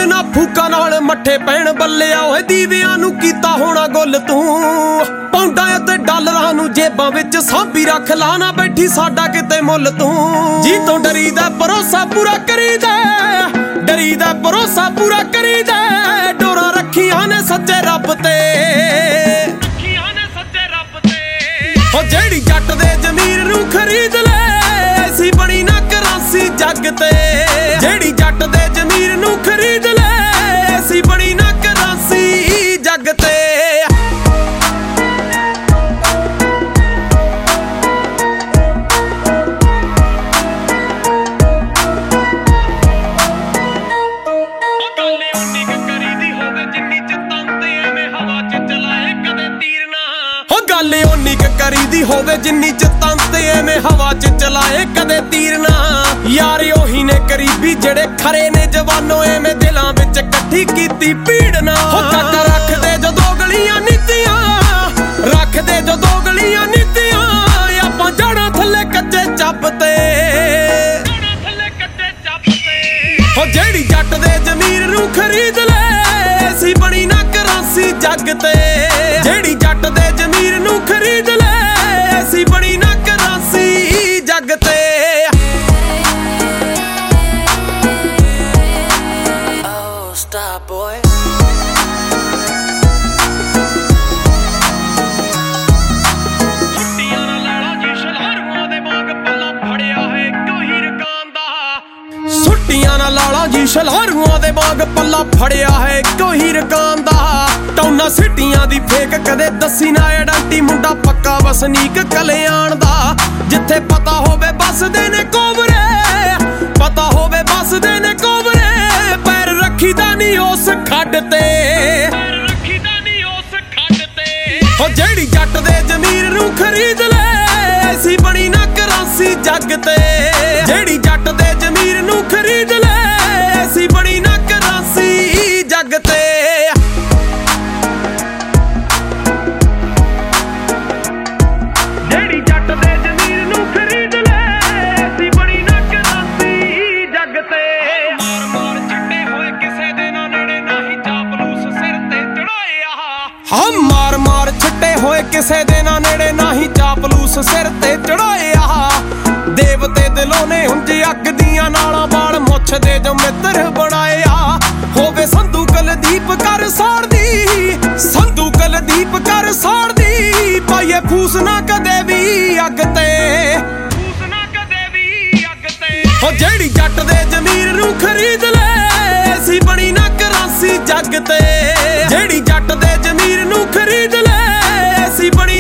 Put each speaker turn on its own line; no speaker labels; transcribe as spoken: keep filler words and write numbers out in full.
ਨਾ ਫੂਕਾਂ ਨਾਲ ਮੱਠੇ ਪੈਣ ਬੱਲਿਆ ਓਏ ਦੀਵਿਆਂ ਨੂੰ ਕੀਤਾ ਹੋਣਾ ਗੁੱਲ ਤੂੰ ਪੌਂਡਾਂ ਅਤੇ ਡਾਲਰਾਂ ਨੂੰ ਜੇਬਾਂ ਵਿੱਚ ਸਾਂਭੀ ਰੱਖ ਲਾ ਨਾ ਬੈਠੀ ਸਾਡਾ ਕਿਤੇ ਮੁੱਲ ਤੂੰ ਜੀ ਤੋਂ ਡਰੀਦਾ ਭਰੋਸਾ ਪੂਰਾ ਕਰੀਦਾ ਡਰੀਦਾ ਭਰੋਸਾ ਪੂਰਾ ਕਰੀਦਾ ਡੋਰਾਂ ਰੱਖੀਆਂ ਨੇ ਸੱਚੇ ਰੱਬ ਤੇ ਰੱਖੀਆਂ ਨੇ ਸੱਚੇ ਰੱਬ ਤੇ ਓ ਜਿਹੜੀ ਜੱਟ ਦੇ ਜ਼ਮੀਰ ਨੂੰ ਖਰੀਦ ਲੈ ਐਸੀ ਬਣੀ ਨਾ ਕਰਾਂਸੀ ਜੱਗ ਤੇ ਜਿਹੜੀ ਜੱਟ ਦੇ ਜ਼ਮੀਰ ਨੂੰ ਖਰੀਦ ਲੈ ਐਸੀ ਬਣੀ ਨਾ ਕਰਾਂਸੀ ਜੱਗ ਤੇ ਗੱਲ ਓਨੀ ਕ ਕਰੀਦੀ ਹੋਵੇ ਜਿੰਨੀ ਚ ਤਨ ਤੇ ਐਵੇਂ ਹਵਾ ਚ ਚਲਾਏ ਕਦੇ ਤੀਰ ਨਾ ਯਾਰ ਉਹੀ ਨੇ ਕਰੀਬੀ ਜਿਹੜੇ ਖਰੇ ਨੇ ਜਵਾਨੋ ਐਵੇਂ ਦਿਲਾਂ ਵਿੱਚ ਇਕੱਠੀ ਕੀਤੀ ਭੀੜ ਨਾ ਹੋ ਕਾਕਾ ਰੱਖਦੇ ਜਦੋਂ ਗਲੀਆਂ ਨੀਤੀਆਂ ਰੱਖਦੇ ਜਦੋਂ ਗਲੀਆਂ ਨੀਤੀਆਂ ਆਪਾਂ ਜੜਾਂ ਥੱਲੇ ਕੱਚੇ ਚੱਬ ਤੇ ਜੜਾਂ ਥੱਲੇ ਕੱਚੇ ਚੱਬ ਤੇ ਹੋ ਜਿਹੜੀ ਜੱਟ ਦੇ ਜ਼ਮੀਰ ਨੂੰ ਖਰੀਦ ਲੈ ਐਸੀ ਬਣੀ ਨਾ ਕਰਾਂਸੀ ਜੱਗ ਤੇ ਜਿਹੜੀ ਜੱਟ ਦੇ ਜ਼ਮੀਰ ਨੂੰ ਖਰੀਦ ਲੈ ਐਸੀ ਬਣੀ ਨਾ ਕਰਾਂਸੀ ਜੱਗ ਤੇ Oh stop boy ਛੁੱਟੀਆਂ ਨਾਲ ਲਾਲਾ ਜੀ ਸ਼ਲਹਰੂਆਂ ਦੇ ਵਾਂਗ ਪੱਲਾ ਫੜਿਆ ਹੈ ਇੱਕੋ ਹੀ ਰਕਾਨ ਦਾ ਛੁੱਟੀਆਂ ਨਾਲ ਲਾਲਾ ਜੀ ਸ਼ਲਹਰੂਆਂ ਦੇ ਵਾਂਗ ਪੱਲਾ ਫੜਿਆ ਹੈ ਇੱਕੋ ਹੀ ਰਕਾਨ ਦਾ ਟੌਨਾ ਸਿੱਟੀਆਂ ਦੀ ਫੇਕ ਕਦੇ ਦੱਸੀ ਨਾ ਐਡੰਟੀ ਮੁੰਡਾ ਪੱਕਾ ਵਸਨੀਕ ਕਲਿਆਣ ਦਾ ਜਿੱਥੇ ਪਤਾ ਹੋਵੇ ਬਸਦੇ ਨੇ ਕੋਬਰੇ ਪਤਾ ਹੋਵੇ ਬਸਦੇ ਨੇ ਕੋਬਰੇ ਪੈਰ ਰੱਖੀਦਾ ਨਹੀਂ ਉਸ ਖੱਡ ਤੇ ਪੈਰ ਰੱਖੀਦਾ ਨਹੀਂ ਉਸ ਖੱਡ ਤੇ ਹੋ ਜਿਹੜੀ ਜੱਟ ਦੇ ਜ਼ਮੀਰ ਨੂੰ ਖਰੀਦ ਲੈ ਐਸੀ ਬਣੀ ਨਾ ਕਰਾਂਸੀ ਜੱਗ ਤੇ ਜਿਹੜੀ ਜੱਟ ਦੇ ਜ਼ਮੀਰ ਨੂੰ ਖਰੀਦ ਲੈ ਐਸੀ ਬਣੀ ਨਾ ਕਰਾਂਸੀ ਜੱਗ ਤੇ ਮਾਰ ਮਾਰ ਛੱਡੇ ਹੋਏ ਕਿਸੇ ਦੇ ਨਾ ਨੇੜੇ ਨਹੀਂ ਚਾਪਲੂਸ ਸਿਰ ਤੇ ਚੜਾਇਆ ਦੇਵਤੇ ਦਿਲੋਂ ਨੇ ਹੁੰਜ ਅੱਗ ਦੀਆਂ ਨਾਲਾਂ ਵਾਲ ਮੁੱਛ ਦੇ ਜੋ ਮਿੱਤਰ ਬਣਾਇਆ ਹੋਵੇ ਸੰਧੂ ਕੁਲਦੀਪ ਕਰ ਸਾੜਦੀ ਸੰਧੂ ਕੁਲਦੀਪ ਕਰ ਸਾੜਦੀ ਪਾਈਏ ਫੂਸ ਨਾ ਕਦੇ ਵੀ ਅੱਗ ਤੇ ਫੂਸ ਨਾ ਕਦੇ ਵੀ ਅੱਗ ਤੇ ਹੋ ਜਿਹੜੀ ਜੱਟ ਦੇ ਜ਼ਮੀਰ ਨੂੰ ਖਰੀਦ ਲੈ ਐਸੀ ਬਣੀ ਨਾ ਕਰਾਂਸੀ ਜੱਗ ਤੇ ਜਿਹੜੀ ਜੱਟ ਦੇ ਜ਼ਮੀਰ ਨੂੰ ਖਰੀਦ ਲੈ ਐਸੀ ਬਣੀ